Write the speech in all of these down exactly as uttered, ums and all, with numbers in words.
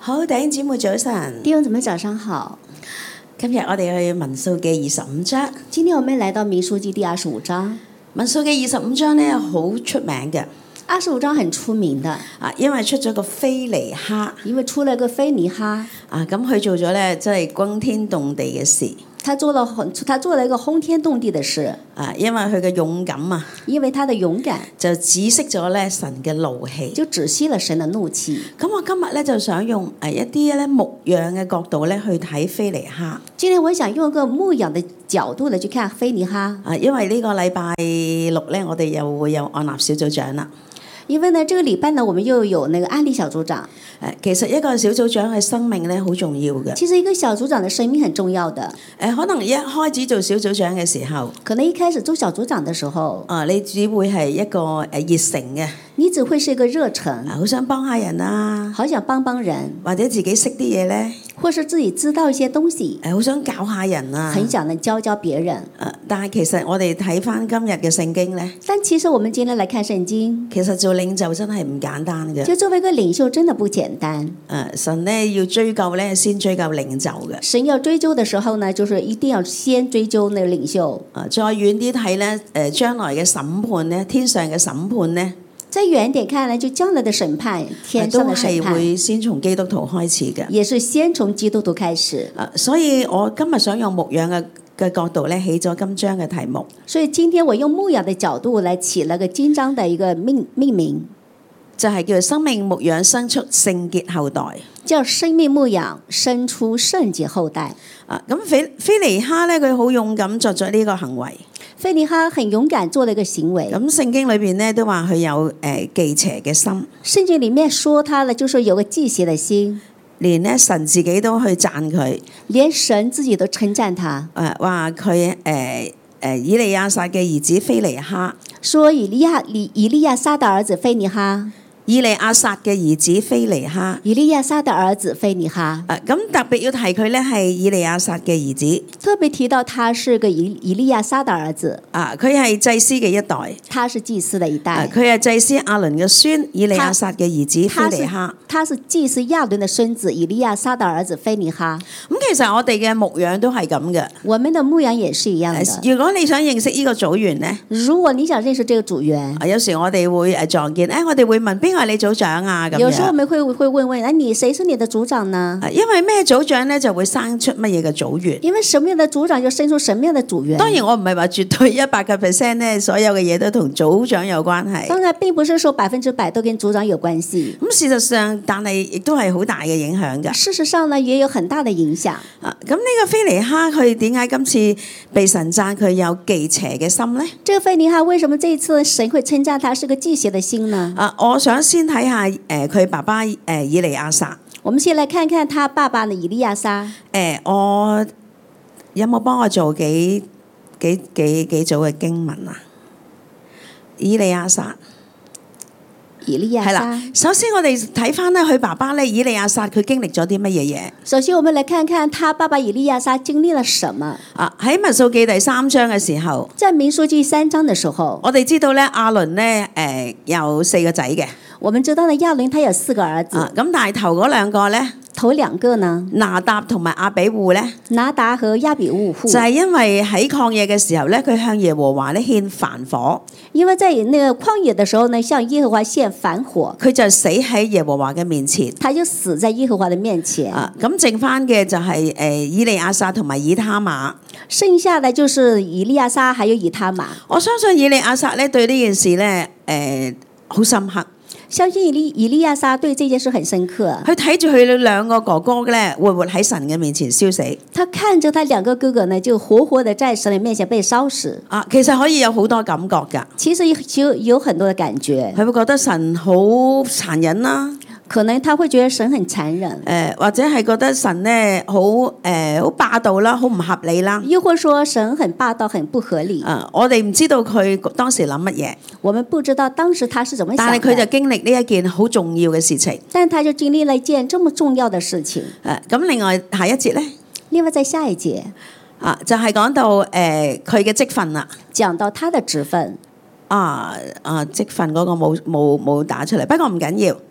好，弟兄姊妹早晨。 弟兄姊妹早上好。 今日我哋去民數記二十五章。 今天我們來到民數記第二十五章。 民數記二十五章咧好出名嘅。 二十五章很出名的。 啊，因為出咗個非尼哈。 因為出了個非尼哈。 啊，咁佢做咗咧，真係轟天動地嘅事。 他做了很，他做了一個轟天動地的事。 啊，因為佢嘅勇敢啊， 因為他的勇敢， 就止息咗咧神嘅怒氣， 就止息了神的怒氣。 咁我今日咧就想用誒一啲咧牧養嘅角度咧去睇非尼哈。 今天我想用一個牧養的角度嚟去看非尼哈。 啊，因為呢個禮拜六咧，我哋又會有按立小組長啦。 因為呢，這個禮拜呢，我們又有那個安利小組長。 誒，其實一個小組長嘅生命咧好重要嘅。 其實一個小組長嘅生命很重要的。 誒，可能一開始做小組長嘅時候， 可能一開始做小組長嘅時候， 啊，你只會係一個誒熱誠嘅。 你只會是一個熱忱， 好想幫下人啊， 好想幫幫人， 或者自己識啲嘢咧， 或是自己知道一些東西， 誒，好想教下人啊， 很想能教教別人。 誒，但係其實我哋睇翻今日嘅聖經咧， 但其實我們今天來看聖經， 其實做領袖真係唔簡單嘅。 就作為一個領袖，真的不簡單。 誒，神咧要追究咧，先追究領袖嘅。 神要追究的時候呢，就是一定要先追究那個領袖。 啊，再遠啲睇咧，誒，將來嘅審判咧，天上嘅審判咧。 再遠一點看呢，就將來的審判，天上的審判都係會先從基督徒開始嘅， 也是先從基督徒開始。 啊，所以我今日想用牧養嘅嘅角度咧，起咗今章嘅題目。 所以今天我用牧養的角度來起了個今章的一個命命名， 就係叫生命牧養生出聖潔後代。 叫生命牧養生出聖潔後代。 啊，咁非非尼哈咧，佢好勇敢作咗呢個行為。 非尼哈很勇敢做了一個行為。 咁聖經裏邊咧都話佢有誒忌邪嘅心。 聖經裡面說他呢，就是有個忌邪的心。 連咧神自己都去讚佢。 連神自己都稱讚他。 誒話佢誒誒以利亞撒嘅兒子非尼哈。 說以利亞以以利亞撒的兒子非尼哈。 以利亞撒嘅兒子非尼哈， 以利亞撒的兒子非尼哈。 誒咁特別要提佢咧係以利亞撒嘅兒子， 特別提到他是個以以利亞撒的兒子。 啊，佢係祭司嘅一代， 他是祭司的一代。 佢係祭司亞倫嘅孫，以利亞撒嘅兒子非尼哈。 他是祭司亞倫的孫子，以利亞撒的兒子非尼哈。 咁其實我哋嘅牧養都係咁嘅。 我們的牧養也是一樣的。 如果你想認識呢個組員咧， 如果你想認識這個組員， 有時我哋會誒撞見，誒我哋會問邊個係你組長啊？咁樣。 有時候我們會會問問，誒你誰是你的組長呢？ 因為咩組長咧就會生出乜嘢嘅組員。 因為什麼樣的組長就生出什麼樣的組員。 當然我唔係話絕對一百個 percent 咧，所有嘅嘢都同組長有關係。 當然並不是說百分之百都跟組長有關係。 咁事實上，但係亦都係好大嘅影響㗎。 事實上呢，也有很大的影響。 啊，咁呢個非尼哈佢點解今次被神讚佢有忌邪嘅心呢？ 這個非尼哈為什麼這一次神會稱讚他是個忌邪的心呢？ 啊，我想先睇下誒佢爸爸誒以利亞撒。 我們先來看看他爸爸的以利亞撒。 誒，我有冇幫我做幾幾幾幾組嘅經文啊？以利亞撒。 以利亞撒。 係啦，首先我哋睇翻咧，佢爸爸咧，以利亞撒佢經歷咗啲乜嘢嘢？ 首先，我們來看看他爸爸以利亞撒經歷了什麼。 啊，喺民數記第三章嘅時候， 在民數記三章嘅時候， 我哋知道咧，亞倫咧誒有四個仔嘅。 我們知道呢，亞倫他有四個兒子。 啊，咁但係頭嗰兩個咧， 頭兩個呢， 拿答同埋亞比戶咧， 拿答和亞比戶戶， 就係因為喺曠野嘅時候咧，佢向耶和華咧獻燔火。 因為在那個曠野嘅時候呢，向耶和華獻燔火， 佢就死喺耶和華嘅面前。 他就死在耶和華嘅面前。 啊，咁剩翻嘅就係誒以利亞撒同埋以他瑪。 剩下的就是以利亞撒還有以他瑪。 我相信以利亞撒咧對呢件事咧誒好深刻。 相信以利以利亞撒對這件事很深刻。 佢睇住佢兩個哥哥咧，會活喺神嘅面前燒死。 他看着他兩個哥哥呢，就活活的在神嘅面前被燒死。 啊，其實可以有好多感覺㗎。 其實有有很多嘅感覺。 佢會覺得神好殘忍啦。 可能他會覺得神很殘忍。 誒，或者係覺得神咧好誒好霸道啦，好唔合理啦。 又或者說神很霸道、很不合理。 啊，我哋唔知道佢當時諗乜嘢。 我們不知道當時他是怎麼想的。 但係佢就經歷呢一件好重要嘅事情。 但他就經歷了一件這麼重要的事情。 誒，咁另外下一節咧？ 另外在下一節， 啊，就係講到誒佢嘅職分啦。 講到他的職分。 啊啊，職分嗰個冇冇冇打出嚟，不過唔緊要。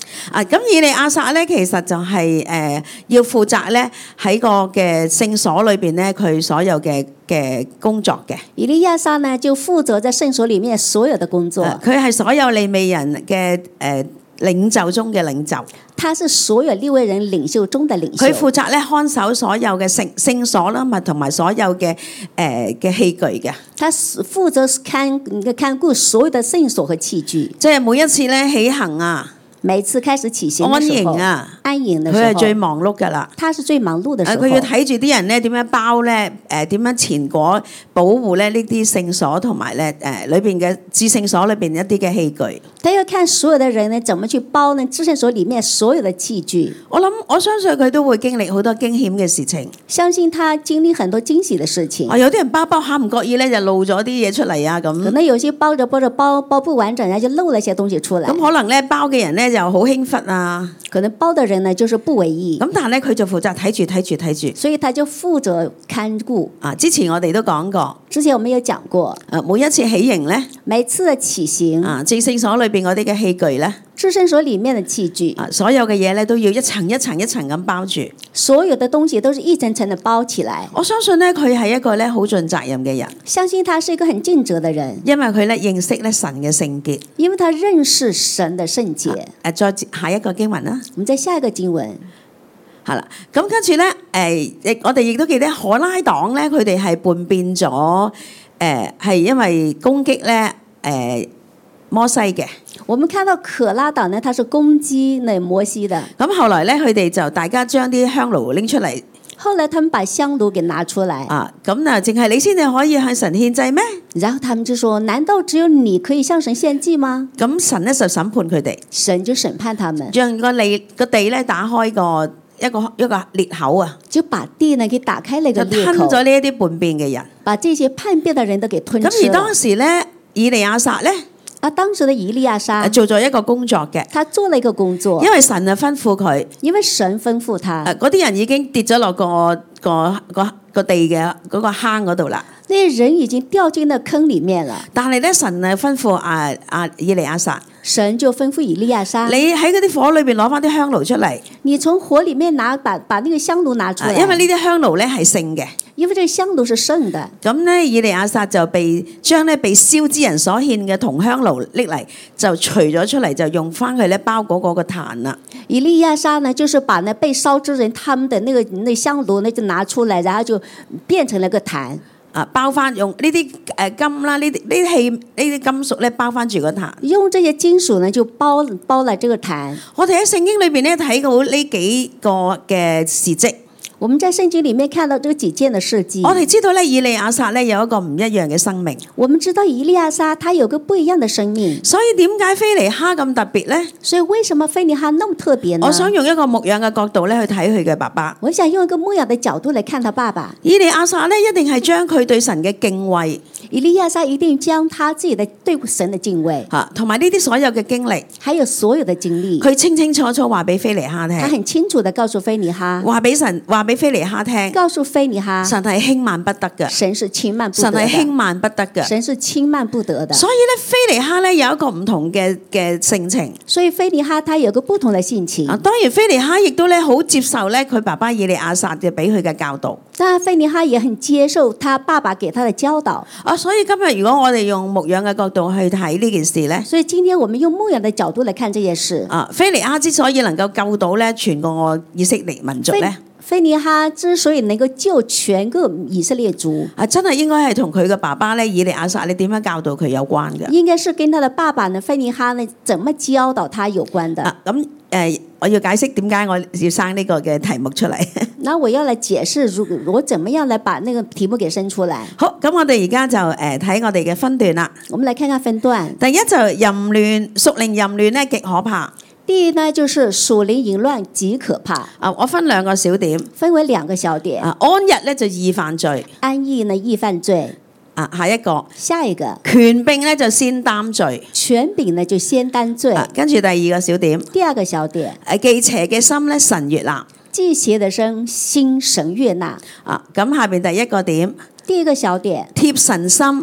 啊，咁以利亞撒咧，其實就係、是、誒、呃、要負責咧喺個嘅聖所裏邊咧，佢所有嘅嘅工作嘅。 以利亞撒呢就負責在聖所裡面所有的工作。 佢係、所有利未人嘅誒、呃、領袖中嘅領袖。 他是所有利未人領袖中的領袖。 佢負責咧看守所有嘅聖聖所啦，咪同埋所有嘅誒嘅器具嘅。 他負責看看顧所有的聖所和器具。 即係每一次咧起行啊， 每次開始起行安的時候， 營啊， 安營的時候， 佢係最忙碌噶啦。 他是最忙碌的時候。 佢要睇住啲人咧點樣包咧，誒點樣前果保護咧呢啲聖所同埋咧誒裏邊嘅至聖所裏邊一啲嘅器具。 他要看所有的人呢，怎麼去包呢？至聖所裡面所有的器具。 我諗我相信佢都會經歷好多驚險嘅事情。 相信他經歷很多驚喜的事情。 啊，有啲人包包下唔覺意咧就露咗啲嘢出嚟啊咁。 可能有些包着包着包包不完整，然後就漏了一些東西出來。 咁可能咧包嘅人咧就好輕忽啊。 可能包的人呢就是不為意。 咁但係咧佢就負責睇住睇住睇住。 所以他就負責看顧。 啊，之前我哋都講過。 之前我們有講過。 啊，每一次起營咧， 每次的起行。 啊，至聖所裏邊嗰啲嘅器具咧。 至聖所裡面的器具， 啊，所有嘅嘢咧都要一層一層一層咁包住。 所有的東西都是一層層的包起來。 我相信咧，佢係一個咧好盡責任嘅人。 相信他是一個很盡責的人， 因為佢咧認識咧神嘅聖潔。 因為他認識神的聖潔。 誒、啊，再下一個經文啦。 我們再下一個經文， 係啦。咁跟住咧，誒、呃，亦我哋亦都記得可拉黨咧，佢哋係叛變咗，誒、呃，係因為攻擊咧，誒、呃，摩西嘅。 我們看到可拉黨呢，他是攻擊那摩西的。 咁後來咧，佢哋就大家將啲香爐拎出嚟。 後來他們把香爐給拿出來。 啊，咁啊，淨係你先至可以向神獻祭咩？ 然後他們就說：難道只有你可以向神獻祭嗎？ 咁神咧就審判佢哋。 神就審判他們， 讓個地個地咧打開個一個一個裂口啊！ 就把地呢給打開那個裂口， 就吞咗呢一啲叛變嘅人， 把這些叛變的人都給吞吃了。 咁而當時咧，以利亞撒咧。 啊！當時的以利亞撒做咗一個工作嘅， 他做了一個工作， 因為神啊吩咐佢， 因為神吩咐他， 嗰啲人已經跌咗落個個個個地嘅嗰個坑嗰度啦。 那些人已經掉進那坑裡面了， 但係咧神啊吩咐啊啊以利亞撒， 神就吩咐以利亞撒， 你喺嗰啲火裏邊攞翻啲香爐出嚟， 你從火裡面拿把把那個香爐拿出來， 因為呢啲香爐咧係聖嘅。 因為這個香爐是聖的。 咁咧，以利亞撒就被將咧被燒之人所獻嘅銅香爐拎嚟，就除咗出嚟，就用翻佢咧包裹嗰個壇啦。 以利亞撒呢，就是把那被燒之人他們的那個那香爐呢就拿出來，然後就變成了個壇。 啊，包翻用呢啲誒金啦，呢啲呢啲器呢啲金屬咧包翻住個壇。 用這些金屬呢就包包了這個壇。 我哋喺聖經裏邊咧睇到呢幾個嘅事蹟。 我們在聖經裡面看到這個幾件的事蹟。 我哋知道咧，以利亞撒咧有一個唔一樣嘅生命。 我們知道以利亞撒他有個不一樣的生命。 所以點解非尼哈咁特別咧？ 所以為什麼非尼哈那麼特別呢？ 我想用一個牧養嘅角度咧去睇佢嘅爸爸。 我想用一個牧養的角度嚟看他爸爸。 以利亞撒咧一定係將佢對神嘅敬畏。 以利亞撒一定將他自己的對神的敬畏， 嚇，同埋呢啲所有嘅經歷， 還有所有的經歷， 佢清清楚楚話俾非尼哈聽。 他很清楚地告訴非尼哈， 話俾神，話俾非尼哈聽， 告訴非尼哈， 神係輕慢不得嘅， 神是輕慢不得的， 神係輕慢不得嘅， 神是輕慢不得的。 所以咧，非尼哈咧有一個唔同嘅嘅性情。 所以非尼哈他有個不同的性情。 啊，當然非尼哈亦都咧好接受咧佢爸爸以利亞撒嘅俾佢嘅教導。 當然非尼哈也很接受他爸爸給他的教導。 啊，所以今日如果我哋用牧養嘅角度去睇呢件事咧， 所以今天我們用牧養的角度來看這件事。 啊，非尼哈之所以能夠救到咧全個以色列民族咧， 非尼哈之所以能夠救全個以色列族， 啊，真係應該係同佢嘅爸爸咧以利亞撒你點樣教導佢有關嘅。 應該是跟他的爸爸呢非尼哈呢怎麼教導他有關的。 啊，咁誒、呃，我要解釋點解我要生呢個嘅題目出嚟。 那我要來解釋，如果我怎麼樣來把那個題目給生出來。 好，咁我哋而家就誒睇、呃、我哋嘅分段啦。 我們來看看分段。第一就淫亂，屬靈淫亂咧極可怕。 第一呢，就是屬靈淫亂極可怕。 啊，我分兩個小點， 分為兩個小點。 啊，安逸咧就易犯罪， 安逸呢易犯罪。 啊，下一個， 下一個， 權柄咧就先擔罪， 權柄呢就先擔罪。 啊，跟住第二個小點， 第二個小點， 誒忌邪嘅心咧神悅納， 忌邪的心心神悅納。 啊，咁下邊第一個點， 第一個小點， 貼神心。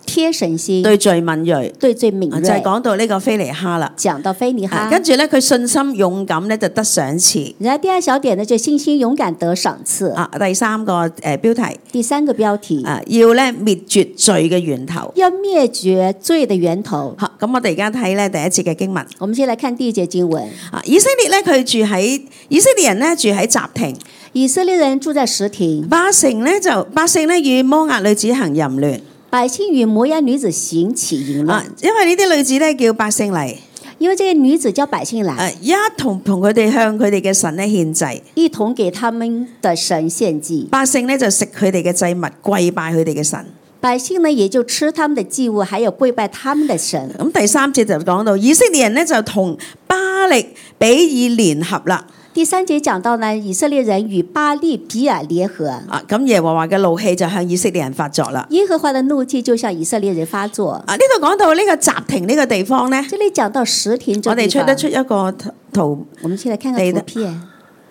貼神心， 對罪敏鋭， 對罪敏啊就係銳。 講到呢個非尼哈啦。 講到非尼哈， 啊跟住咧，佢信心勇敢咧就得賞賜。 然後第二小點呢，就信心勇敢得賞賜。 啊，第三個誒、呃、標題第三個標題， 啊，要咧滅絕罪嘅源頭。 要滅絕罪的源頭。 好，咁我哋而家睇咧第一節嘅經文。 我們先來看第一節經文。 啊，以色列咧佢住喺以色列人咧住喺什亭， 以色列人住在什亭， 百姓咧就百姓咧與摩押女子行淫亂。 百姓與摩押女子行起淫亂啊，，因為呢啲女子咧叫百姓嚟， 因為這個女子叫百姓來， 誒一同同佢哋向佢哋嘅神咧獻祭。 一同給他們的神獻祭。 百姓咧就食佢哋嘅祭物，跪拜佢哋嘅神。 百姓呢也就吃他們的祭物，還有跪拜他們的神。 咁第三節就講到以色列人咧就同巴力比爾聯合啦。 第三節講到呢，以色列人與巴力比爾聯合， 啊，咁耶和華嘅怒氣就向以色列人發作啦。 耶和華的怒氣就向以色列人發作。 啊，呢度講到呢個什亭呢個地方咧， 這裡講到什亭這我哋出地方， 得出一個圖。 我們先來看看圖片。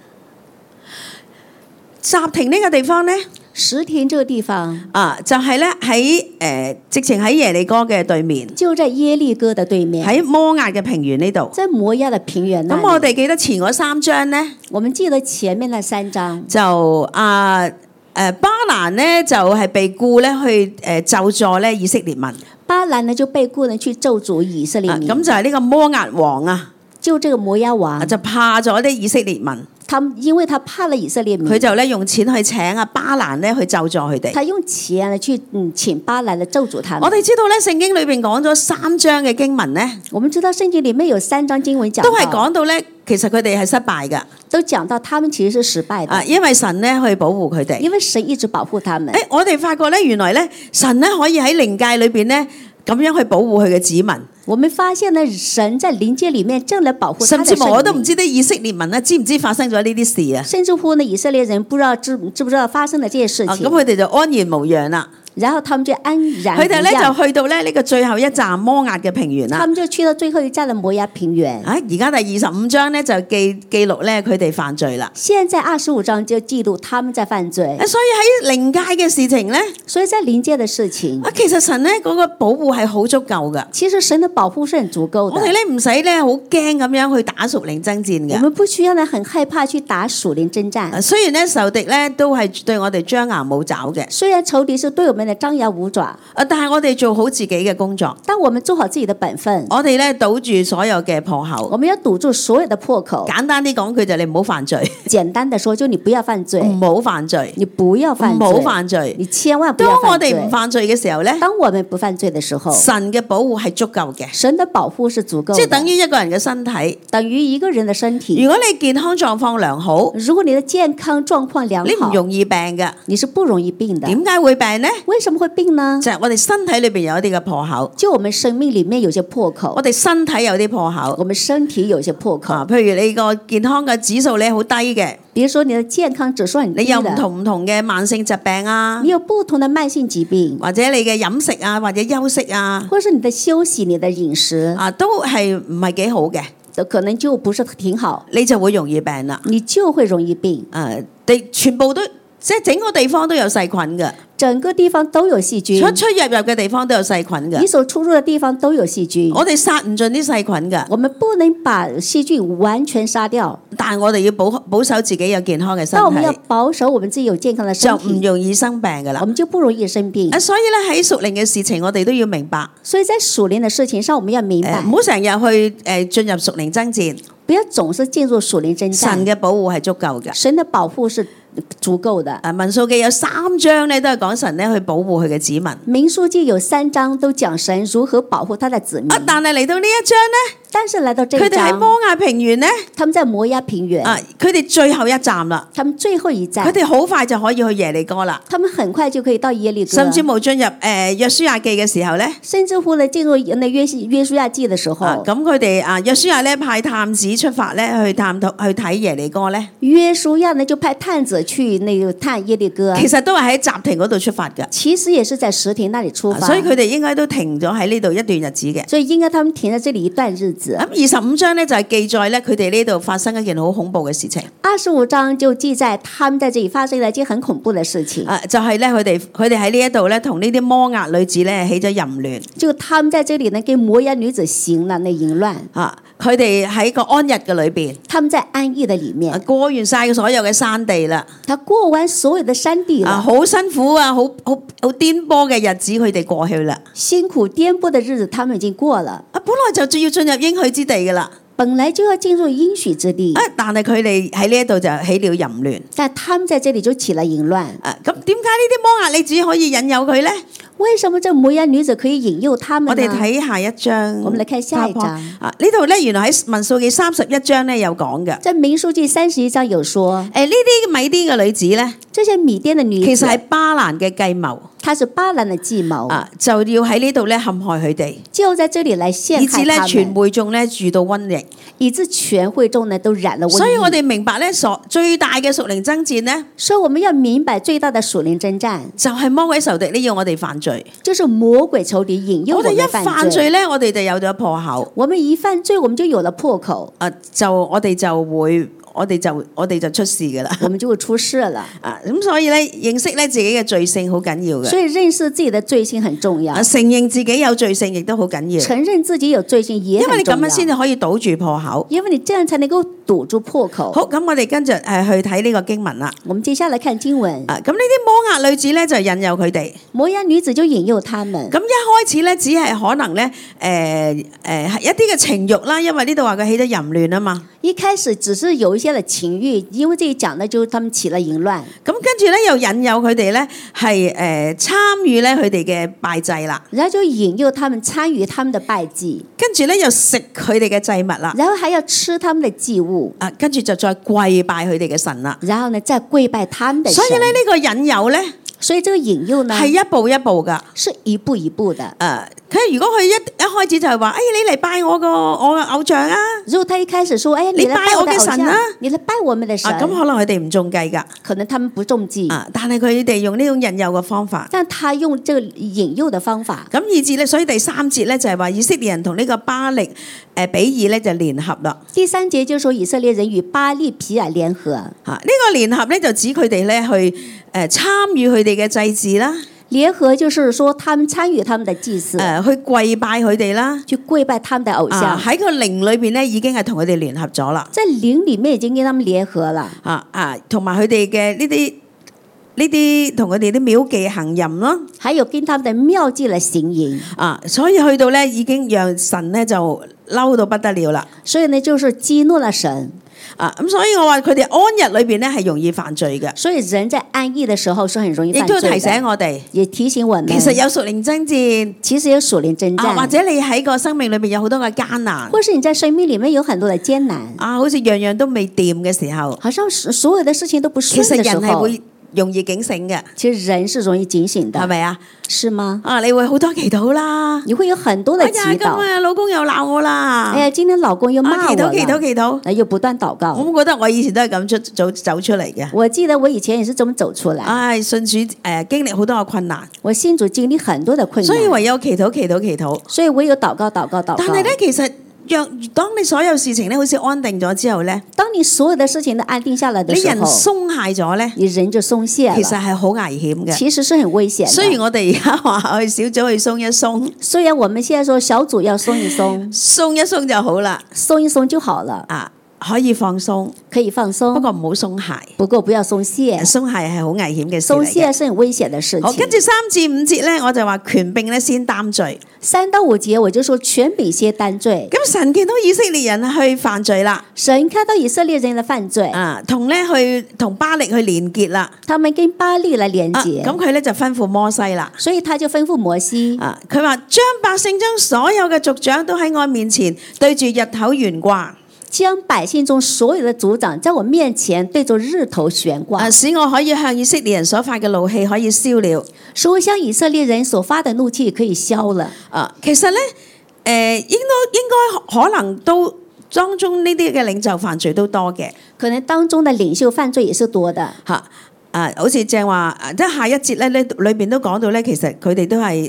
什亭呢個地方咧， 什亭這個地方啊，就係咧喺誒，直情喺耶利哥嘅對面， 就在耶利哥的對面， 喺摩押嘅平原呢度。 在摩押的平原那裡。 咁我哋記得前嗰三章咧， 我們記得前面那三章， 就啊誒、呃、巴蘭咧就係、是、被僱咧去誒咒詛咧以色列民。 巴蘭呢就被僱人去咒詛以色列啊， 民。 咁就係呢個摩押王啊， 就這個摩押王， 就怕咗啲以色列民， 他因為他怕了以色列民， 佢就咧用錢去請啊巴蘭咧去咒詛佢哋。 他用錢呢去嗯請巴蘭來咒詛他們。 我哋知道咧，聖經裏邊講咗三章嘅經文咧， 我們知道聖經裡面有三章經文講到， 都係講到咧，其實佢哋係失敗噶， 都講到他們其實是失敗的， 啊，因為神咧去保護佢哋。 因為神一直保護他們。 誒，我哋發覺咧，原來咧神咧可以喺靈界裏邊咧咁樣去保護佢嘅子民。 我們發現呢，神在靈界裡面正來保護他的甚至乎我都唔聖靈。 知啲以色列民咧知唔知發生咗呢啲事啊？ 甚至乎呢，以色列人不知道知知不知道發生了這些事啊， 情， 咁佢哋就安然無恙啦。 然後他們就安然無恙。 佢哋咧就去到咧呢個最後一站摩押嘅平原啦他。們就去到最後一站的摩押平原。 啊，而家第二十五章咧就記記錄咧佢哋犯罪啦。 現在二十五章就記錄他們在犯罪啊，，所以喺靈界嘅事情咧， 所以在靈界的事情， 啊，其實神咧嗰個保護係好足夠噶。 其實神的保護是很足夠的。 我哋咧唔使咧好驚咁樣去打屬靈爭戰嘅。 我們不需要呢很害怕去打屬靈征戰。 啊，雖然咧仇敵咧都係對我哋張牙舞爪嘅， 雖然仇敵是對我們的張牙舞爪， 啊，但係我哋做好自己嘅工作， 但我們做好自己的本分， 我哋咧堵住所有嘅破口。 我們要堵住所有的破口。 簡單啲講句就你唔好犯罪， 簡單的說，就你不要犯罪， 唔好犯罪， 你不要犯罪， 唔好犯罪。 你千萬不要當我犯罪。 哋唔犯罪嘅時候咧， 當我們不犯罪的時候， 神嘅保護係足夠嘅， 神的保護是足夠的， 即係等於一個人嘅身體。 等於一個人的身體。 如果你健康狀況良好， 如果你的健康狀況良好， 你唔容易病嘅。 你是不容易病的。 點解會病呢？ 為什麼會病呢？ 就係我哋身體裏邊有一啲嘅破口， 就我們生命裡面有些破口我，哋身體有啲破口。 我們身體有些破口。 啊，譬如你個健康嘅指數咧好低嘅， 比如說你的健康指數很低的， 你有唔同唔同嘅慢性疾病啊你，有不同的慢性疾病， 或者你嘅飲食啊，或者休息啊， 或者是你的休息、你的飲食， 啊都係唔係幾好嘅， 都可能就不是挺好， 你就會容易病啦。 你就會容易病。 誒，地全部都即係整個地方都有細菌嘅， 整個地方都有細菌， 出出入入嘅地方都有細菌你嘅。 所出入的地方都有細菌。 我哋殺唔盡啲細菌嘅， 我們不能把細菌完全殺掉， 但係我哋要保保守自己有健康嘅身但我們要體， 保守我們自己有健康的身就唔體， 容易生病噶啦我。們就不容易生病啊，。所以咧喺屬靈嘅事情，我哋都要明白， 所以在屬靈的事情上，我們要明白誒，唔好成日去誒進入屬靈爭戰。 不要總是進入屬靈征戰。 神嘅保護係足夠嘅。 神的保護是足夠的。 誒，民數記有三章咧，都係講神咧去保護佢嘅子民。啊， 民數記有三章都講神如何保護他的子民， 但係嚟到呢一章咧， 但是來到這佢一章， 哋喺摩亞平原咧， 他們在摩押平原， 啊，佢哋最後一站啦， 他們最後一站佢，哋好快就可以去耶利哥啦。 他們很快就可以到耶利哥， 甚至冇進入誒約書亞記嘅時候咧， 甚至乎呢進入那約約書亞記的時候， 啊，咁佢哋啊約書亞咧派探子出發咧去探討去睇耶利哥咧， 約書亞呢就派探子去那個探耶利哥， 其實都係喺什亭嗰度出發㗎， 其實也是在什亭那裡出發， 所以佢哋應該都停咗喺呢度一段日子嘅。 所以應該他們停在這裡一段日子。 子。 咁二十五章咧就係記載咧佢哋呢度發生一件好恐怖嘅事情。 二十五章就記載他們在這裡發生了一件很恐怖的事情。 啊，就係咧佢哋佢哋喺呢一度咧同呢啲摩押女子咧起咗淫亂。 就他們在這裡呢跟摩押女子行了那淫亂。 啊，佢哋喺個安逸嘅裏邊， 他們在安逸的裡面， 過完晒所有嘅山地啦。 他過完所有的山地啊， 了， 好辛苦啊，好好好顛簸嘅日子佢哋過去啦。 辛苦顛簸的日子他們已經過了。 啊，本來就要進入應許之地噶啦。 本來就要進入應許之地， 啊，但係佢哋喺呢一度就起了淫亂。 但他們在這裡就起了淫亂。 啊，咁點解呢啲摩押女子可以引誘佢咧？ 為什麼這摩押女子可以引誘他們我呢？ 哋睇下一章。 我們來看下一章。 啊，呢度咧原來喺民數記三十一章咧有講嘅。 在民數記三十一章有說， 誒呢啲米甸嘅女子咧， 這些米甸的女子其實係巴蘭嘅計謀。 她是巴蘭的計謀， 啊，就要喺呢度咧陷害佢哋， 就在這裡來陷以致咧害他們， 全會眾咧遇到瘟疫。 以致全會眾呢都染了瘟疫。 所以我哋明白咧，所最大嘅屬靈爭戰咧， 所以我們要明白最大的屬靈征戰， 就係魔鬼仇敵呢要我哋犯罪。 就是魔鬼仇敵引誘我我哋一們犯罪。 犯罪咧，我哋就有咗破口。 我們一犯罪，我們就有了破口， 啊，就我哋就會，我哋就我哋就出事噶啦。 我們就會出事了。 啊，咁所以咧，認識咧自己嘅罪性好緊要嘅。 所以認識自己的罪性很重要， 啊，承認自己有罪性亦都好緊要。 承認自己有罪性也因為你咁很重要。 樣先至可以堵住破口。 因為你這樣才能夠堵住破口。 好，咁我哋跟住誒去睇呢個經文啦。 我們接下來看經文。 啊，咁呢啲摩押女子咧就引誘佢哋。 摩押女子就引誘他們。 咁一開始咧，只係可能咧，誒誒一啲嘅情慾啦，因為呢度話佢起咗淫亂啊嘛。 一開始只是有一些嘅情慾，因為這裡講的就是他們起了淫亂。 咁跟住咧又引誘佢哋咧係誒參與咧佢哋嘅拜祭啦。 然後就引誘他們參與他們的拜祭， 跟住咧又食佢哋嘅祭物啦。 然後還要吃他們的祭物。 啊，跟住就再跪拜佢哋嘅神啦。 然後呢，再跪拜他們的神。 所以咧呢個引誘咧所以這個引誘呢係一步一步噶。 是一步一步的。 誒，佢如果佢一一開始就係話，哎，你嚟拜我個我嘅偶像啊！ 如果他一開始說，哎， 你你來拜我的偶像， 拜我嘅神啊， 你來拜我們的神， 啊，咁可能佢哋唔中計噶。 可能他們不中計。 啊，但係佢哋用呢種引誘嘅方法。 但他用這個引誘的方法， 咁以至咧，所以第三節咧就係話以色列人同呢個巴力誒比爾咧就聯合啦。 第三節就說以色列人與巴力毗爾聯合。 嚇，呢個聯合咧就指佢哋咧去誒參與佢哋嘅祭祀啦。 聯合就是說他們參與他們的祭祀， 誒去跪拜佢哋啦， 去跪拜他們的偶像。 喺個靈裏邊咧已經係同佢哋聯合咗啦。 在靈裡面已經跟他們聯合了。 啊啊，同埋佢哋嘅呢啲呢啲同佢哋啲廟妓行淫咯。 還有跟他們的廟妓嚟行淫。 啊，所以去到咧已經讓神咧就嬲到不得了啦。 所以呢，就是激怒了神。 啊，咁所以我話佢哋安逸裏邊咧係容易犯罪嘅。 所以人在安逸的時候是很容易亦犯罪的。 都提醒我哋， 也提醒我們， 其實有屬靈爭戰， 其實有屬靈征戰， 啊，或者你喺個生命裏邊有好多嘅艱難， 或是你在生命裡面有很多的艱難， 啊，好似樣樣都未掂嘅時候， 好像所有的事情都不順其實的時候， 人係會容易警醒嘅， 其實人是容易警醒的， 係咪啊？ 是嗎？ 啊，你會好多祈禱啦， 你會有很多的祈哎呀，今禱。 日老公又鬧我啦， 哎呀，今天老公又罵啊， 我了， 祈禱祈禱祈禱， 那又不斷禱告。 我覺得我以前都係咁出走走出嚟嘅， 我記得我以前也是這麼走出來， 唉，信主誒經歷好多嘅困難， 我信主經歷很多的困難， 所以唯有祈禱祈禱祈禱。 所以我有禱告禱告禱告。 但係咧，其實若當你所有事情咧好似安定咗之後咧， 當你所有的事情都安定下來的你人時候， 鬆懈咗咧， 你人就鬆懈了， 其實係好危險嘅。 其實是很危險的。 雖然我哋而家話去小組去鬆一鬆， 雖然我們現在說小組要鬆一鬆， 鬆一鬆就好啦， 鬆一鬆就好了， 啊，可以放鬆， 可以放鬆， 不過唔好鬆懈。 不過不要鬆懈， 鬆懈係好危險嘅事嚟鬆懈嘅。 是很危險的事好， 情。 跟住三至五節咧，我就話權柄咧先擔罪。 三到五節我就說權柄先擔罪。 咁神見到以色列人去犯罪啦， 神看到以色列人的犯罪， 啊，同咧去同巴力去連結啦， 他們跟巴力來連啊， 結， 咁佢咧就吩咐摩西啦。 所以他就吩咐摩西， 啊！佢話將百姓將所有嘅族長都喺我面前對住日頭懸掛， 將百姓中所有的族長在我面前對着日頭懸掛， 啊，使我可以向以色列人所發嘅怒氣可以消了。 說向以色列人所發的怒氣可以消了。 啊，其實咧，誒、呃，應該應該可能都當中呢啲嘅領袖犯罪都多嘅， 可能當中的領袖犯罪也是多的。 嚇啊！好似正話，即係下一節咧，呢裏邊都講到咧，其實佢哋都係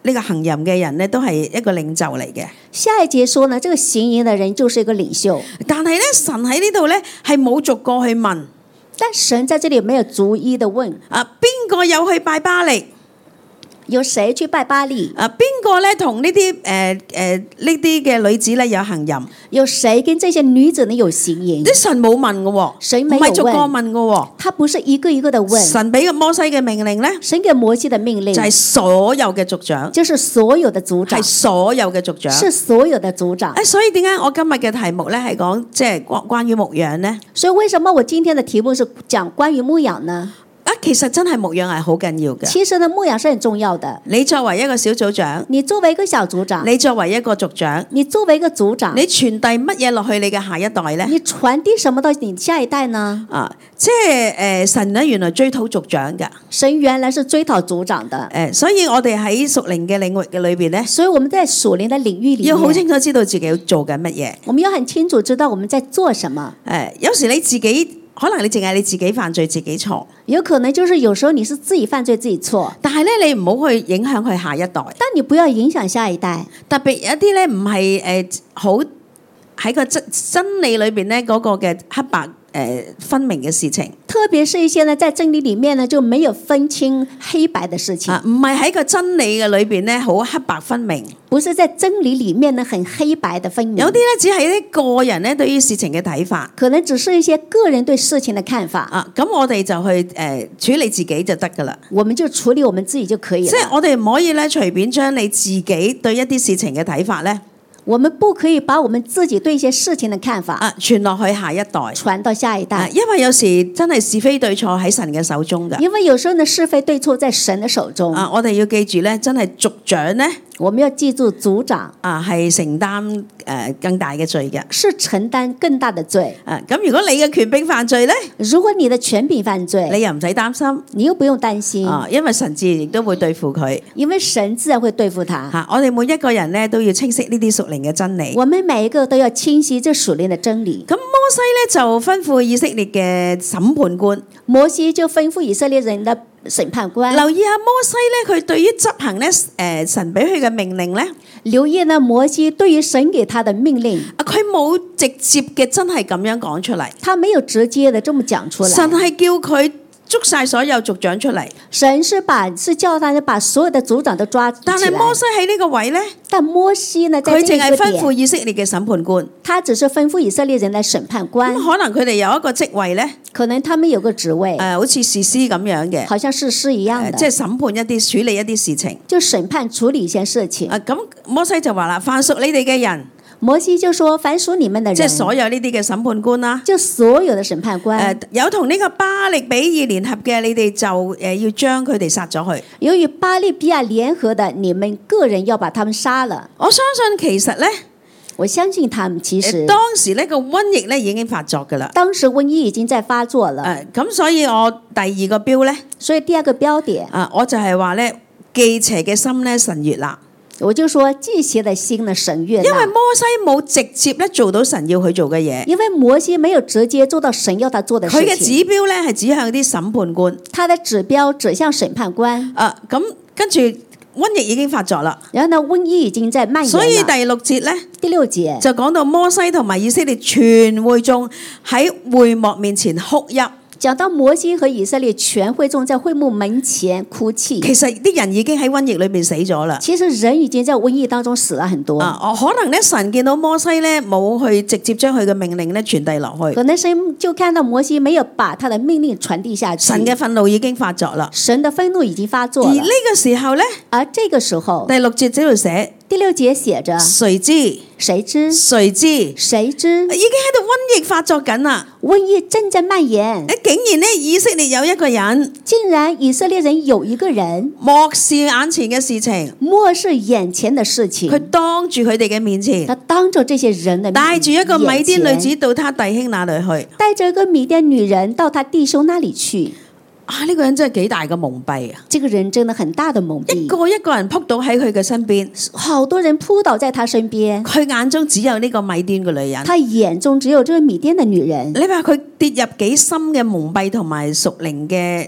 呢個行淫嘅人咧，都係一個領袖嚟嘅。 下一節說呢，這個行淫的人就是一個領袖， 但係咧，神喺呢度咧係冇逐個去問但神在這裡沒有逐一的問啊，邊個有去拜巴力？ 有誰去拜巴力？ 啊，邊個咧同呢啲誒誒呢啲嘅女子咧有行淫？ 有誰跟這些女子呢有行淫？ 啲神冇問嘅喎， 神沒有唔係逐個問， 問嘅喎。 他不是一個一個的問。 神俾個摩西嘅命令咧， 神給摩西的命令就係所有嘅族長， 就是所有的族長係，所有嘅族長。 是所有的族長。 誒，所以點解我今日嘅題目咧係講即係關關於牧養咧？ 所以為什麼我今天的題目是講關於牧養呢？ 啊，其實真係牧養係好緊要嘅。 其實呢，牧養是很重要的。 你作為一個小組長， 你作為一個小組長， 你作為一個族長， 你作為一個組長， 你傳遞乜嘢落去你嘅下一代咧？ 你傳遞什麼到你下一代呢？ 啊，即係誒、呃、神咧原來追討族長㗎。 神原來是追討組長的。 誒、呃，所以我哋喺屬靈嘅領域嘅裏邊咧， 所以我們在屬靈的領域裡面要好清楚知道自己做緊乜嘢。 我們要很清楚知道我們在做什麼。 誒、呃，有時你自己可能你淨係你自己犯罪自己錯， 有可能就是有時候你是自己犯罪自己錯， 但係咧你唔好去影響佢下一代。 但你不要影響下一代。 特別有一啲咧唔係誒好喺個真真理裏邊咧嗰個嘅黑白誒、呃、分明嘅事情特別是一些呢，在真理裡面呢就沒有分清黑白的事情， 啊，唔係喺個真理嘅裏邊咧好黑白分明。 不是在真理裡面呢很黑白的分明。 有啲咧只係啲個人咧對於事情嘅睇法可能只是一些個人對事情的看法。 啊，咁我哋就去誒、呃、處理自己就得㗎啦。 我們就處理我們自己就可以了。 即係我哋唔可以咧隨便將你自己對一啲事情嘅睇法咧我們不可以把我們自己對一些事情的看法啊傳落去下一代， 傳到下一代。 啊，因為有時真係是非對錯喺神嘅手中㗎。 因為有時候呢是非對錯在神的手中。 啊，我哋要記住咧，真係族長咧。 我們要記住組長啊，係承擔誒、呃、更大嘅罪嘅， 是承擔更大的罪。 啊，咁如果你嘅權柄犯罪咧， 如果你的權柄犯罪， 你又唔使擔心， 你又不用擔心， 啊，因為神自然亦都會對付佢。 因為神自然會對付他。 嚇、啊，我哋每一個人咧都要清晰呢啲屬靈嘅真理。 我們每一個都要清晰這屬靈的真理。 咁摩西咧就吩咐以色列嘅審判官， 摩西就吩咐以色列人的審判官。 留意下摩西咧，佢對於執行咧誒、呃、神俾佢嘅命令咧， 留意呢摩西對於神給他的命令， 啊，佢冇直接嘅真係咁樣講出嚟， 他沒有直接的這麼講出來。 神係叫佢捉晒所有族長出嚟， 神是把是叫他把所有的族長都抓起來。 但係摩西喺呢個位咧， 但摩西呢，在佢淨係這個吩咐點， 以色列嘅審判官。 他只是吩咐以色列人來審判官。 咁可能佢哋有一個職位咧， 可能他們有個職位， 誒、呃，好似士師咁樣嘅， 好像士師一樣的， 即係審判一啲、處理一啲事情。 就審判處理一些事情。 啊，咁摩西就話啦，凡屬你哋嘅人， 摩西就說：凡屬你們的人， 即係所有呢啲嘅審判官啦， 就所有的審判誒、 官， 呃，有同呢個巴力比爾聯合嘅，你哋就誒、呃、要將佢哋殺咗佢。 由於巴利比亞聯合的，你們個人要把他們殺了。 我相信其實咧， 我相信他們其實、 呃、當時呢個瘟疫咧已經發作㗎啦。 當時瘟疫已經在發作了。 誒、呃，咁所以我第二個標咧， 所以第二個標點， 啊、我就係話咧，忌邪嘅心咧，神悅納。 我就說忌邪的心呢，神悅納。 因為摩西冇直接咧做到神要佢做嘅嘢， 因為摩西沒有直接做到神要他做的事情。 佢嘅指標咧係指向啲審判官。 他的指標指向審判官。 啊，咁跟住瘟疫已經發作啦， 然後呢，瘟疫已經在蔓延了。 所以第六節咧第六節就講到摩西同埋以色列全會眾喺會幕面前哭泣。 講到摩西和以色列全會眾在會幕門前哭泣。 其實啲人已經喺瘟疫裏邊死咗啦。 其實人已經在瘟疫當中死了很多。 啊，哦，可能咧神見到摩西咧冇去直接將佢嘅命令咧傳遞落去， 可能神就看到摩西沒有把他的命令傳遞下去。 神嘅憤怒已經發作啦。 神的憤怒已經發作了。 而呢個時候咧， 而這個時候， 第六節這度寫， 第六節寫着： 誰知？ 誰知？ 誰知？ 誰知？ 已經喺度瘟疫發作緊啦。 瘟疫正在蔓延。 誒，竟然咧以色列有一個人， 竟然以色列人有一個人漠視眼前嘅事情， 漠視眼前的事情。 佢當住佢哋嘅面前， 他當着這些人的面帶住一個米甸女子眼前到他弟兄那裏去。 帶着一個米甸女人到他弟兄那裡去。 啊！呢、這個人真係幾大嘅蒙蔽啊！ 這個人真的很大的蒙蔽。 一個一個人撲倒喺佢嘅身邊， 好多人撲倒在他身邊。 佢眼中只有呢個米甸嘅女人。 他眼中只有這個米甸的女人。 你話佢跌入幾深嘅蒙蔽同埋屬靈嘅呢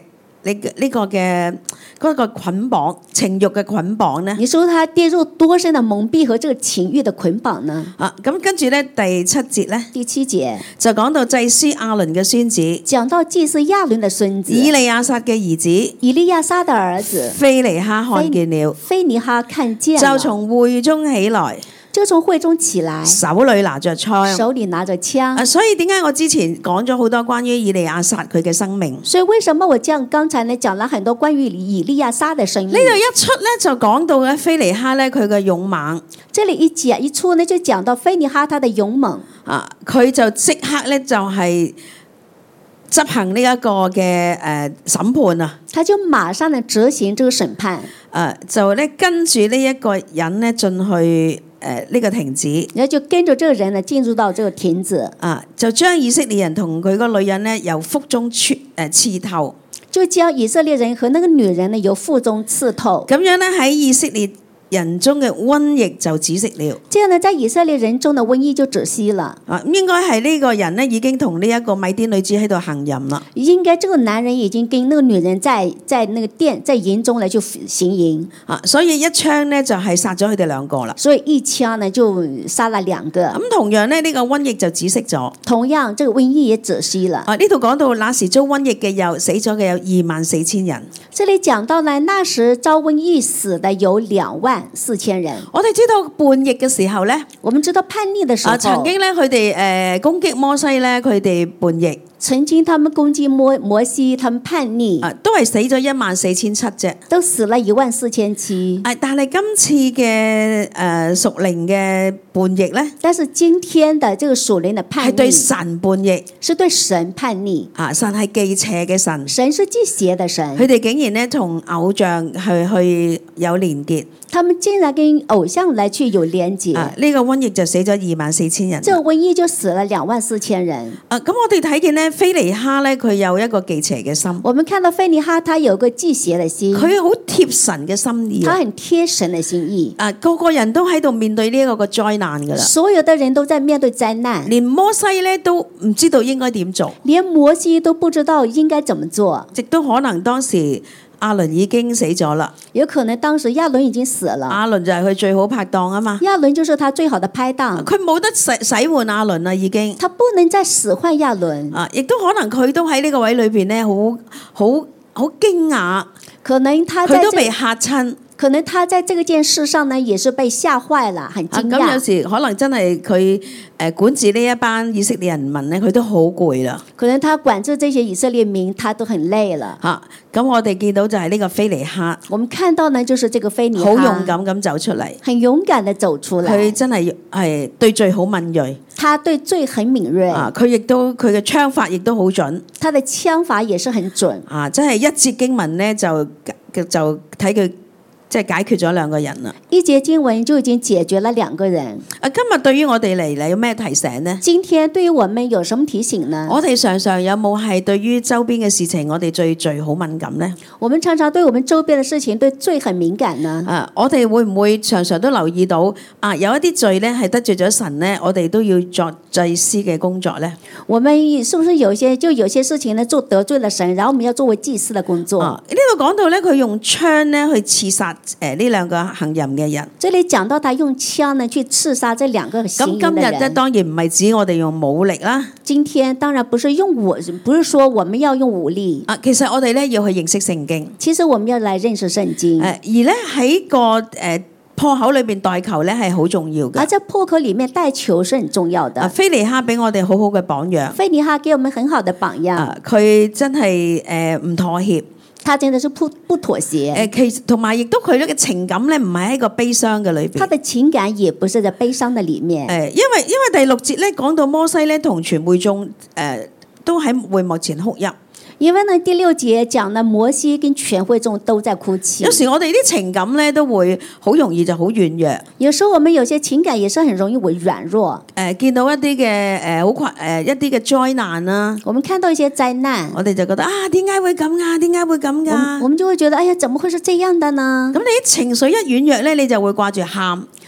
你嘅呢個嘅嗰個捆綁情慾嘅捆綁咧？ 你說他跌入多深的蒙蔽和這個情慾的捆綁呢？ 啊，咁跟住咧第七節咧第七節就講到祭司亞倫嘅孫子講到祭司亞倫的孫子以利亞撒嘅兒子以利亞撒的兒子非尼哈看見了， 非尼哈看見就了， 從會中起來， 就從會中起來， 手裏拿着槍。 手裏拿着槍。 啊，所以點解我之前講咗好多關於以利亞撒佢嘅生命？ 所以為什麼我這樣剛才呢講了很多關於以利亞撒的生命？ 呢度一出咧就講到咧非尼哈咧佢嘅勇猛這裡一講一出呢就講到非尼哈他的勇猛啊，佢就即刻咧就係執行呢一個嘅誒審判啊， 他就馬上呢執行這個審判， 誒就咧跟住呢一個人咧進去。誒呢個亭子， 然後就跟着這個人呢進入到這個亭子， 啊，就將以色列人同佢個女人呢由腹中穿誒刺透， 就將以色列人和那個女人呢由腹中刺透。 咁樣咧喺以色列人中嘅瘟疫就止息了。 這樣呢，在以色列人中的瘟疫就止息了。 啊，應該係呢個人呢已經同呢一個米甸女子喺度行淫啦。 應該這個男人已經跟那個女人在在那個殿在營中呢就行淫。 啊，所以一槍呢就係殺咗佢哋兩個啦。 所以一槍呢就殺了兩個。 咁同樣呢，呢個瘟疫就止息咗。 同樣，這個瘟疫也止息了。 啊，呢度講到那時遭瘟疫嘅有死咗嘅有二萬四千人。 這裡講到呢，那時遭瘟疫死的有兩萬四千人。 我哋知道叛逆嘅時候咧， 我們知道叛逆的時候， 啊曾經咧佢哋誒攻擊摩西咧，佢哋叛逆。 曾經他們攻擊摩摩西，他們叛逆， 啊都係死咗一萬四千七啫， 都死了一萬四千七。 啊但係今次嘅誒屬靈嘅叛逆咧， 但是今天的這個屬靈的叛逆係對神叛逆， 是對神叛逆。 啊神係忌邪嘅神， 神是忌邪的神。 佢哋竟然咧同偶像去去有連結。 他們竟然跟偶像來去有連結， 啊！呢、這個瘟疫就死咗二萬四千人。 這個瘟疫就死了兩萬四千人。 啊！咁我哋睇見咧，非尼哈咧，佢有一個忌邪嘅心。 我們看到非尼哈，他有個忌邪的心， 佢好貼神嘅心意。 他很貼神的心意。 啊！個個人都喺度面對呢一個個災難噶啦。 所有的人都在面對災難， 連摩西咧都唔知道應該點做， 連摩西都不知道應該怎麼做。 直到可能當時亞倫已經死咗啦。 有可能當時亞倫已經死了。 亞倫就係佢最好拍檔啊嘛。 亞倫就是他最好的拍檔。 佢冇得使使喚亞倫啦，已經。 他不能再使喚亞倫。 啊！亦都可能佢都喺呢個位裏邊咧，好好好驚訝。 可能他在、這個、 佢都被嚇親。 可能他在這個件事上呢，也是被嚇壞了，很驚訝。 咁、啊、有時可能真係佢誒管治呢一班以色列人民咧，佢都好攰啦。 可能他管治這些以色列民，他都很累了。 嚇、啊！咁我哋見到就係呢個非尼哈， 我們看到呢，就是這個非尼哈， 好勇敢咁走出嚟， 很勇敢地走出來。 佢真係係對罪好敏鋭， 他對罪很敏鋭。 啊！佢亦都佢嘅槍法亦都好準， 他的槍法也是很準。 啊！真係一節經文咧就就睇佢。即係解決咗兩個人啦！ 一節經文就已經解決了兩個人。 啊，今日對於我哋嚟嚟有咩提醒呢？ 今天對於我們有什麼提醒呢？ 我哋常常有冇係對於周邊嘅事情，我哋對罪好敏感呢？ 我們常常對我們周邊嘅事情對罪很敏感呢？ 啊，我哋會唔會常常都留意到啊？有一啲罪咧係得罪咗神咧，我哋都要作祭司嘅工作咧。 我們是不是有些就有些事情呢做得罪了神，然後我們要作為祭司的工作？ 啊，呢度講到咧，佢用槍咧去刺殺。誒呢兩個行淫嘅人， 這裡講到他用槍呢去刺殺這兩個行淫嘅人。 咁今日咧當然唔係指我哋用武力啦。 今天當然不是用武，不是說我們要用武力。 啊，其實我哋咧要去認識聖經。 其實我們要來認識聖經。 誒而咧喺個誒破口裏邊代求咧係好重要嘅。 而在破口裡面代求是很重要的。 啊，非尼哈俾我哋好好嘅榜樣。 非尼哈給我們很好的榜樣。 啊，佢真係誒唔妥協。 他真的是不不妥協。 誒，其實同埋亦都佢咧嘅情感咧，唔係喺個悲傷嘅裏邊。 他的情感也不是在悲傷的裡面。 誒，因為因為第六節咧講到摩西咧同全會眾誒都喺會幕前哭泣。 因為呢第六節講呢摩西跟全會眾都在哭泣。 有時我哋啲情感咧都會好容易就好軟弱。 有時候我們有些情感也是很容易會軟弱。 誒、呃，見到一啲嘅誒好困誒一啲嘅災難啦， 我們看到一些災難， 我哋就覺得啊，點解會咁啊？點解會咁噶？ 我們就會覺得，哎呀，怎麼會是這樣的呢？ 咁你啲情緒一軟弱咧，你就會掛住喊。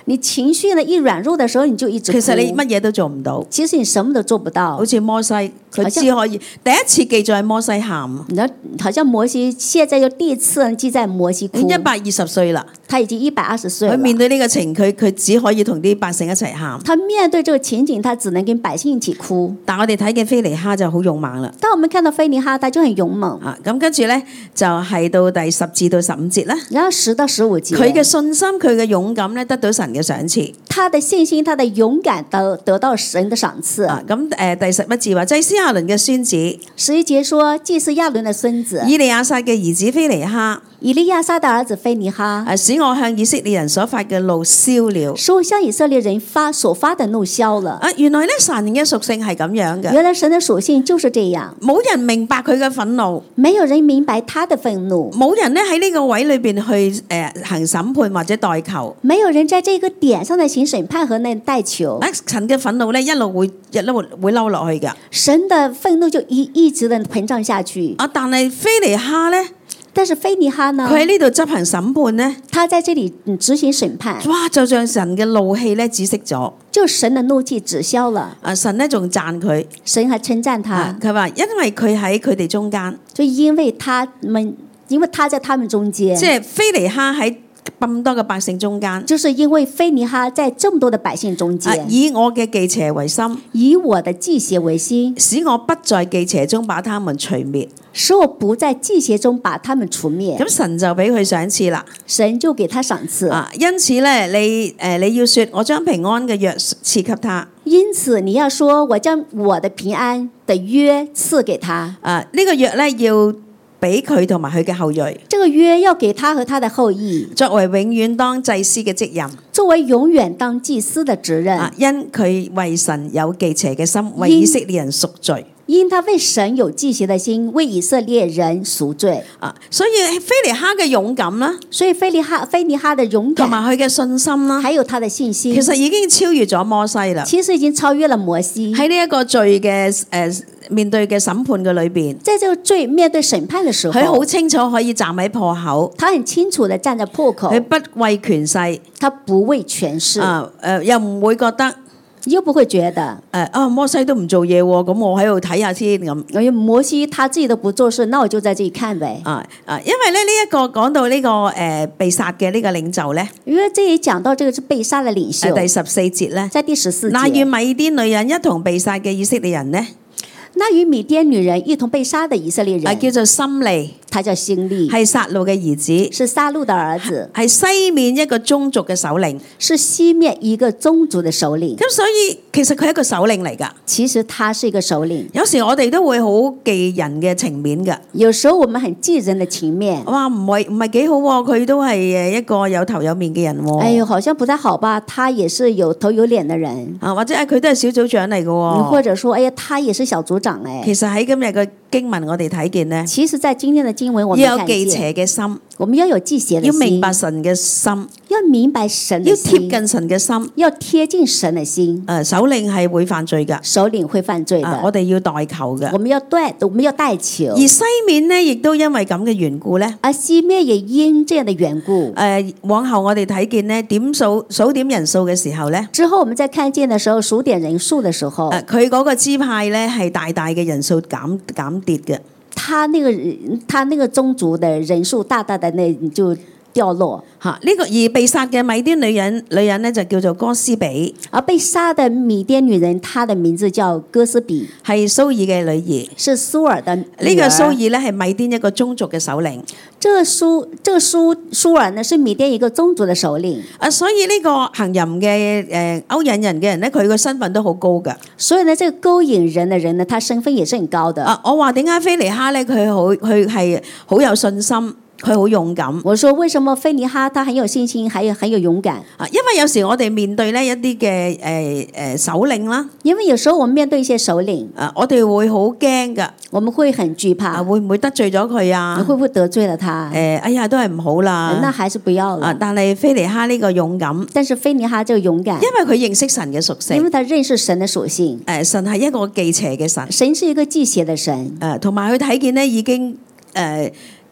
你情緒呢一軟弱的時候，你就一直哭。 其實你乜嘢都做唔到。 其實你什麼都做不到。 好似摩西，佢只可以第一次記載摩西喊。 然後好像摩西，現在就第一次記在摩西哭。 一百二十歲啦， 他已經一百二十歲了。 佢面對呢個情，佢佢只可以同啲百姓一齊喊。 他面對這個情景，他只能跟百姓一起哭。 但我哋睇見菲尼哈就好勇猛啦。 當我們看到菲尼哈，他就很勇猛。 啊，咁跟住咧就係、是、到第十至到十五節啦。 然後十到十五節， 佢嘅信心，佢嘅勇敢咧，得到神嘅賞賜。 他的信心，他的勇敢得得到神的賞賜。 啊，咁誒、呃、第十一節話祭司亞倫嘅孫子。 十一節說祭司亞倫的孫子以利亞撒嘅兒子菲尼哈。 以利亞撒的兒子菲尼哈。 啊，使我向以色列人所發嘅怒消了。 使我向以色列人發所發的怒消了。 啊，原來咧神嘅屬性係咁樣嘅。 原來神的屬性就是這樣。 冇人明白佢嘅憤怒。 沒有人明白他的憤怒。 冇人咧喺呢個位裏邊去誒、呃、行審判或者代求。 沒有人在這個點上的行審判和那代求。 啊，神嘅憤怒咧一路會一路會嬲落去㗎。 神的憤怒就一一直的膨脹下去。 啊，但係菲尼哈咧。 但是菲尼哈呢？ 佢喺呢度執行審判呢， 他在這裡執行審判。 哇！就像神嘅怒氣咧止息咗， 就神的怒氣止消了。 啊，神咧仲讚佢， 神還稱讚他。 佢話、啊、因為佢喺佢哋中間， 就因為他們，因為他在他們中間。 即係菲尼哈喺咁多嘅百姓中間， 就是因為菲尼哈在這麼多的百姓中間。 啊、以我嘅忌邪為心， 以我的忌邪為心， 使我不在忌邪中把他們除滅。 使我不在忌邪中把他們除滅。 咁神就俾佢賞賜啦。 神就給他賞賜。 啊，因此咧，你誒、呃、你要說，我將平安嘅約賜給他。 因此你要說，我將我的平安的約賜給他。 啊，呢、這個約咧要俾佢同埋佢嘅後裔。 這個約要給他和他的後裔， 作為永遠當祭司嘅職任。 作為永遠當祭司的職任。 啊，因佢為神有忌邪嘅心，為以色列人贖罪。 因他為神有忌邪的心，為以色列人贖罪。 啊，所以菲尼哈嘅勇敢啦， 所以菲尼哈菲尼哈的勇敢， 同埋佢嘅信心啦， 還有他的信心， 其實已經超越咗摩西啦。 其實已經超越了摩西。 喺呢一個罪嘅誒、呃、面對嘅審判嘅裏邊， 在這個罪面對審判嘅時候， 佢好清楚可以站喺破口， 他很清楚地站在破口， 佢不畏權勢， 他不畏權勢， 啊誒、呃、又唔會覺得。 又不會覺得誒啊摩西都唔做嘢喎，咁我喺度睇下先咁。 因為摩西他自己都不做事，那我就在這裡看唄。 啊啊，因為咧呢一個講到呢、這個誒、呃、被殺嘅呢個領袖咧， 因為這裡講到這個是被殺的領袖。 第十四節咧， 在第十四節， 那與米甸女人一同被殺嘅以色列人呢？ 那與米甸女人一同被殺的以色列人， 啊、叫做心利， 他叫心利， 係撒路嘅兒子， 是撒路的兒子， 係西面一個宗族嘅首領， 是西面一個宗族的首領。 咁所以其實佢係一個首領嚟㗎。 其實他是一個首領。 有時我哋都會好記人嘅情面㗎。 有時候我們很記人的情面。 哇，唔係唔係幾好喎？佢都係誒一個有頭有面嘅人喎。 哎呦，好像不太好吧？他也是有頭有臉的人。 啊，或者誒佢都係小組長嚟㗎喎。 或者說，哎呀，他也是小組長誒。 其實喺今日嘅經文我哋睇見咧， 其實在今天的經文我們要有忌邪嘅心， 我們要有忌邪的心， 要明白神嘅心， 要明白神的心， 要貼近神嘅心， 要貼近神的心。 誒，首領係會犯罪㗎， 首領會犯罪的， 啊、我哋要代求㗎， 我們要代，我們要代求。 而西面呢，亦都因為咁嘅緣故咧， 而西面也因這樣的緣故， 誒、呃，往後我哋睇見咧，點數數點人數嘅時候咧， 之後我們在看見的時候數點人數的時候， 誒、呃，佢嗰個支派咧係大大嘅人數減減跌嘅。 他那個他那個宗族的人數大大的那就掉落嚇，呢個而被殺嘅米甸女人女人咧就叫做哥斯比， 而被殺的米甸女人，她的名字叫哥斯比， 係蘇爾嘅女兒， 是蘇爾的女兒。 呢個蘇爾咧係米甸一個宗族嘅首領。 這個蘇這個蘇蘇爾呢是米甸一個宗族的首領。 啊，所以呢個行淫嘅誒勾引人嘅人咧，佢個身份都好高㗎。 所以呢，這個勾引人的人呢，他身份也是很高的。 啊，我話點解菲尼哈咧佢好佢係好有信心？佢好勇敢。 我說為什麼菲尼哈他很有信心，還有很有勇敢？ 啊，因為有時我哋面對呢一啲嘅誒誒首領啦， 因為有時候我們面對一些首領， 啊，我哋會好驚㗎， 我們會很懼怕， 啊，會唔會得罪咗佢啊？ 會不會得罪了他？ 誒，哎呀，都係唔好啦。 那還是不要了。 啊，但係菲尼哈呢個勇敢， 但是菲尼哈就勇敢， 因為佢認識神嘅屬性， 因為他認識神的屬性。 誒，神係一個忌邪嘅神， 神是一個忌邪的神。 誒，同埋佢睇見呢已經誒。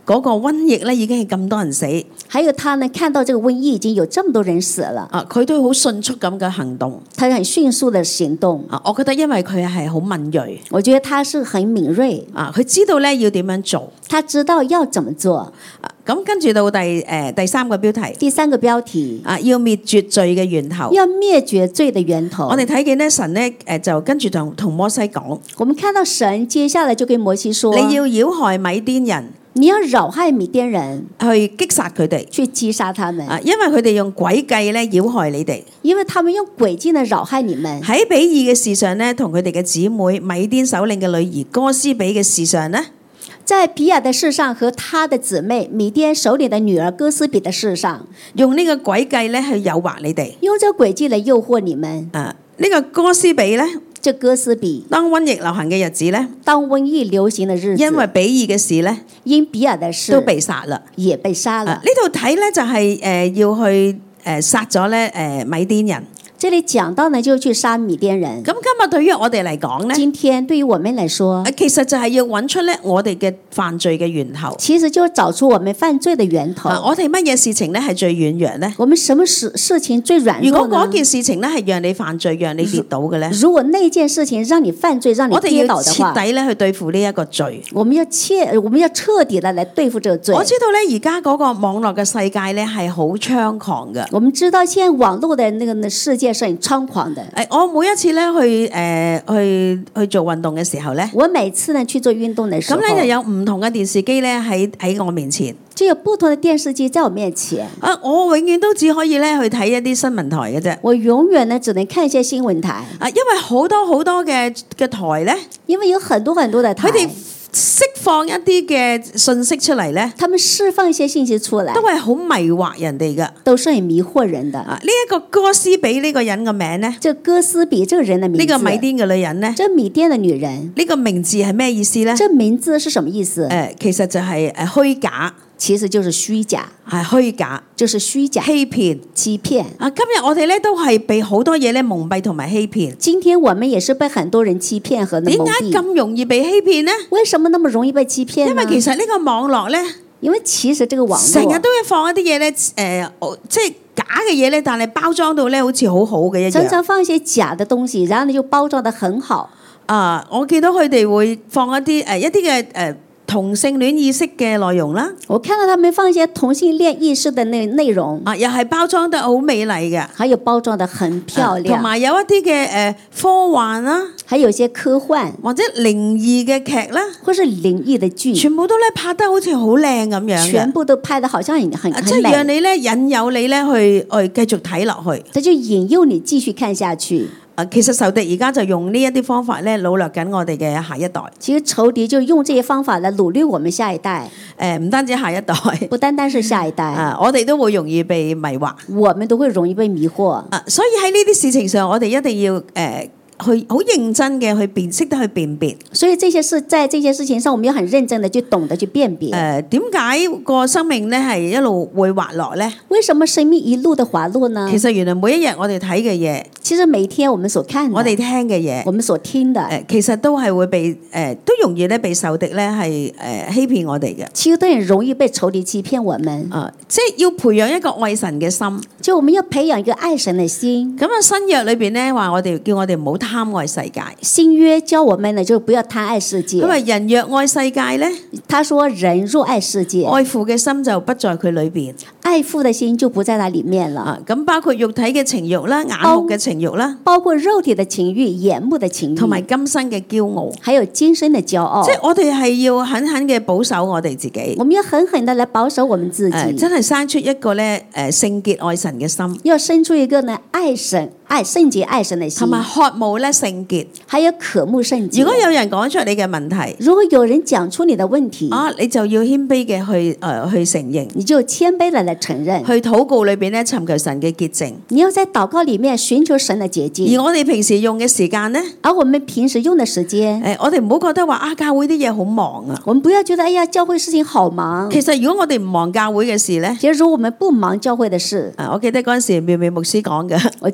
嗰個瘟疫咧已經係咁多人死， 還有他呢看到這個瘟疫已經有這麼多人死了， 啊，佢都好迅速咁嘅行動。 他很迅速的行動。 啊，我覺得因為佢係好敏鋭， 我覺得他是很敏銳， 啊，佢知道咧要點樣做。 他知道要怎麼做。 啊，咁跟住到第誒、呃、第三個標題， 第三個標題， 啊，要滅絕罪嘅源頭。 要滅絕罪的源頭。 我哋睇見咧神咧誒就跟住同同摩西講， 我們看到神接下來就跟摩西說， 你要擾害米甸人， 你要擾害米甸人， 去擊殺佢哋， 去擊殺他們。 啊，因為佢哋用詭計咧擾害你哋。 因為他們用詭計呢擾害你們。 喺比爾嘅事上咧，同佢哋嘅姊妹米甸首領嘅女兒哥斯比嘅事上咧， 在比爾的事上和他的姊妹米甸首領的女兒哥斯比的事上， 用呢個詭計咧去誘惑你哋， 用這詭計來誘惑你們。 啊，呢個哥斯比咧， 這哥斯比當瘟疫流行嘅日子咧， 當瘟疫流行的日子， 因為比爾嘅事咧， 因比爾的事都被殺啦， 也被殺了。 啊，呢度睇咧就係誒要去誒殺咗咧誒米甸人。 這裡講到呢，就去殺米甸人。 咁今日對於我哋嚟講咧， 今天對於我們來說， 其實就係要揾出咧我哋嘅犯罪嘅源頭。 其實就找出我們犯罪的源頭。 啊，我哋乜嘢事情咧係最軟弱咧？ 我們什麼事事情最軟如果弱呢？ 嗰件事情咧係讓你犯罪、讓你跌倒嘅咧， 如果那件事情讓你犯罪、讓你我哋要跌倒的話， 徹底咧去對付呢一個罪。 我們要切，我們要徹底的來對付這個罪。 我知道咧，而家嗰個網絡嘅世界咧係好猖狂嘅。 我們知道現在網絡的那個世界是很猖狂的。 誒，我每一次咧去誒、呃、去去做運動嘅時候咧， 我每次呢去做運動的時候， 咁咧就有唔同嘅電視機咧喺喺我面前。 就有不同的電視機在我面前。 啊，我永遠都只可以咧去睇一啲新聞台嘅啫。 我永遠呢只能看一些新聞台。 啊，因為好多好多嘅嘅台咧， 因為有很多很多的台， 佢哋釋放一啲嘅信息出嚟咧， 他們釋放一些信息出來， 都係好迷惑人哋嘅。 都是很迷惑人的。 啊，呢一個哥斯比呢個人嘅名咧， 這哥斯比這個人的名字， 呢個米甸嘅女人咧， 這米甸的女人， 呢個名字係咩意思咧？ 這名字是什麼意思？ 誒，其實就係誒虛假， 其實就是虛假， 係虛假， 就是虛假， 欺騙。 欺騙。 啊，今日我哋咧都係被好多嘢咧蒙蔽同埋欺騙。 今天我們也是被很多人欺騙和蒙點解蔽。 咁容易被欺騙呢？ 為什麼那麼容易被欺騙呢？ 因為其實呢個網絡咧， 因為其實這個網絡成日都會放一啲嘢咧，誒、呃，即係假嘅嘢咧，但係包裝到咧好似好好嘅一樣。 常常放一些假的東西，然後呢就包裝得很好。 啊，我見到佢哋會放一啲誒、呃、一啲嘅誒同性戀意識嘅內容啦。 我看到他們放一些同性戀意識的內內容， 啊，又係包裝得好美麗嘅， 還有包裝得很漂亮， 同埋、啊、有一啲嘅誒科幻啦， 還有一些科幻或者靈異嘅劇啦， 或是靈異的劇， 全部都咧拍得好似好靚咁樣嘅， 全部都拍得好像很很啊、即係很美， 讓你咧引誘你咧去去繼續睇落去。 它就引誘你繼續看下去。 啊，其實仇敵而家就用呢一啲方法咧，擄掠緊我哋嘅下一代。 其實仇敵就用這些方法來擄掠我們下一代， 誒，唔單止下一代， 不單單是下一代， 啊，我哋都會容易被迷惑。 我們都會容易被迷惑。 啊，所以喺呢啲事情上，我哋一定要誒。呃去好認真嘅去辨識得去辨別。 所以這些事在這些事情上，我們要很認真的去懂得去辨別。 誒，點解個生命咧係一路會滑落咧？ 為什麼生命一路的滑落呢？ 其實原來每一日我哋睇嘅嘢， 其實每一天我們所看的， 我哋聽嘅嘢， 我們所聽的， 誒，其實都係會被誒，都容易咧被仇敵咧係誒欺騙我哋嘅。 其實都很容易被仇敵欺騙我們。 啊，即係要培養一個愛神嘅心。 就我們要培養一個愛神的心。 咁啊，新約裏邊咧話我哋叫我哋唔好貪愛世界。 新約教我們呢，就不要貪愛世界。 因為人若愛世界咧， 他說人若愛世界， 愛父嘅心就不在佢裏邊。 愛父的心就不在那裡面了。 啊，咁包括肉體嘅情慾啦、眼目嘅情慾啦， 包括肉體的情慾、眼目的情慾， 同埋今生嘅驕傲， 還有今生的驕傲。 即係我哋係要狠狠嘅保守我哋自己。 我們要狠狠的來保守我們自己。 誒，真係生出一個咧誒聖潔愛神嘅心， 要生出一個呢愛神、愛聖潔、愛神的心， 同埋渴慕咧聖潔， 還有渴慕聖潔。 如果有人講出你嘅問題， 如果有人講出你的問題， 啊，你就要謙卑嘅去誒、呃、去承認， 你就謙卑地來承認， 去禱告裏邊咧尋求神嘅潔淨。 你要在禱告裡面尋求神的潔淨。 而我哋平時用嘅時間咧， 而我們平時用的時間， 誒，我哋唔好覺得話啊，教會啲嘢好忙啊。 我們不要覺得哎呀，教會事情好忙。 其實如果我哋唔忙教會嘅事咧， 其實如果我們不忙教會的事， 啊，我記得嗰陣時妙妙牧師講嘅， 我記得那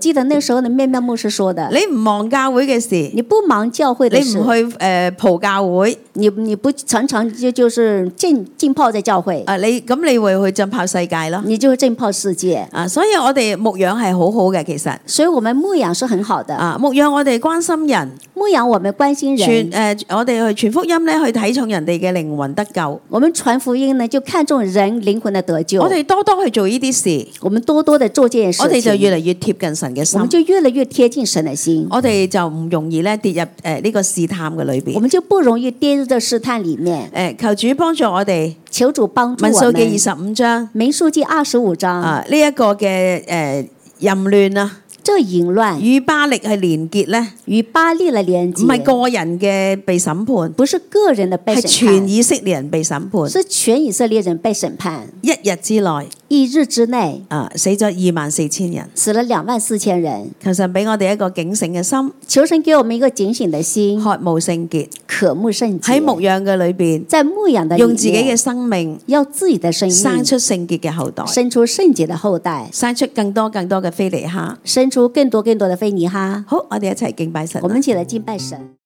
時候呢，妙妙牧師說的， 你唔忙教會嘅事， 你不忙教會你的事， 唔去誒蒲教會， 你你不常常就就是浸浸泡在教會， 啊你咁你會去浸泡世界咯。 你就會浸泡世界。 啊，所以我哋牧養係好好嘅，其實所以我們牧養是很好的， 啊牧養我哋關心人， 牧養我們關心傳人， 誒、呃、我哋去傳福音咧，去睇重人哋嘅靈魂得救。 我們傳福音呢就看重人靈魂的得救。 我哋多多去做呢啲事， 我們多多的做這件事情， 我哋就越嚟越貼近神嘅心我們，就越來越貼近神的心， 我哋就唔容易咧跌入誒呢、呃這個試探嘅裏邊。 我們就不容易跌入這試探裡面。 誒求主幫助我哋。 求主幫助我民數記二們。 十五章民數記二十五章啊，呢、一個嘅誒、呃、淫亂啊， 這淫亂與巴力係連結咧， 與巴力的連唔係結， 個人嘅被審判， 不是個人的被係審全以判， 色列人被審判。 是全以色列人被審判。 一日之內一日之內啊，死咗二萬四千人。 死了兩萬四千人。 求神俾我哋一個警醒嘅心， 求神給我們一個警醒的心， 渴慕聖潔， 渴慕聖潔。 喺牧養嘅裏邊， 在牧養的裡面用自己嘅生命要自己的生命生出聖潔嘅後代， 生出聖潔的後代， 生出更多更多嘅非尼哈。 生出更多更多的非尼哈。 好，我哋一齊敬拜神。 我們一起來敬拜神。